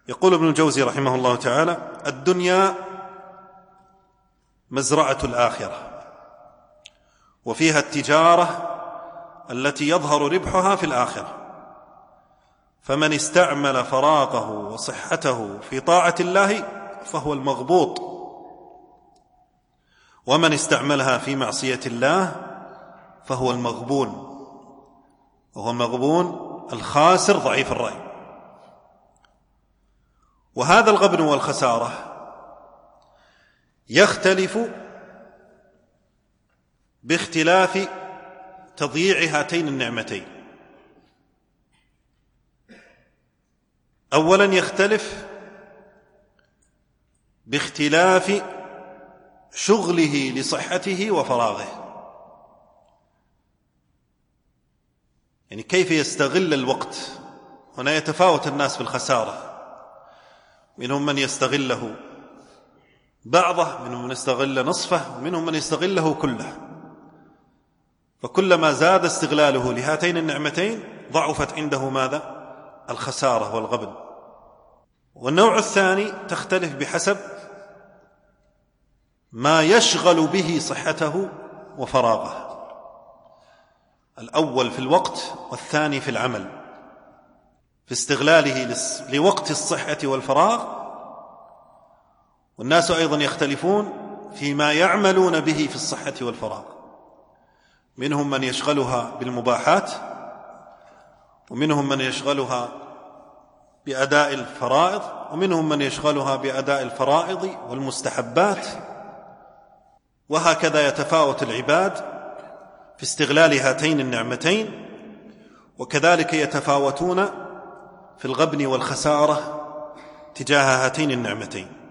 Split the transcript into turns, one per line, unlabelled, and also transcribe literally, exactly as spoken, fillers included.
يقول ابن الجوزي رحمه الله تعالى: الدنيا مزرعة الآخرة، وفيها التجارة التي يظهر ربحها في الآخرة، فمن استعمل فراغه وصحته في طاعة الله فهو المغبوط، ومن استعملها في معصية الله فهو المغبون، وهو المغبون الخاسر ضعيف الرأي. وهذا الغبن والخسارة يختلف باختلاف تضييع هاتين النعمتين. أولا يختلف باختلاف شغله لصحته وفراغه، يعني كيف يستغل الوقت. هنا يتفاوت الناس في الخسارة، منهم من يستغله بعضه، منهم من يستغل نصفه، ومنهم من يستغله كله. فكلما زاد استغلاله لهاتين النعمتين ضعفت عنده ماذا؟ الخسارة والغبن. والنوع الثاني تختلف بحسب ما يشغل به صحته وفراغه، الأول في الوقت والثاني في العمل، في استغلاله لوقت الصحة والفراغ. والناس أيضا يختلفون فيما يعملون به في الصحة والفراغ، منهم من يشغلها بالمباحات، ومنهم من يشغلها بأداء الفرائض، ومنهم من يشغلها بأداء الفرائض والمستحبات. وهكذا يتفاوت العباد في استغلال هاتين النعمتين، وكذلك يتفاوتون في الغبن والخسارة تجاه هاتين النعمتين.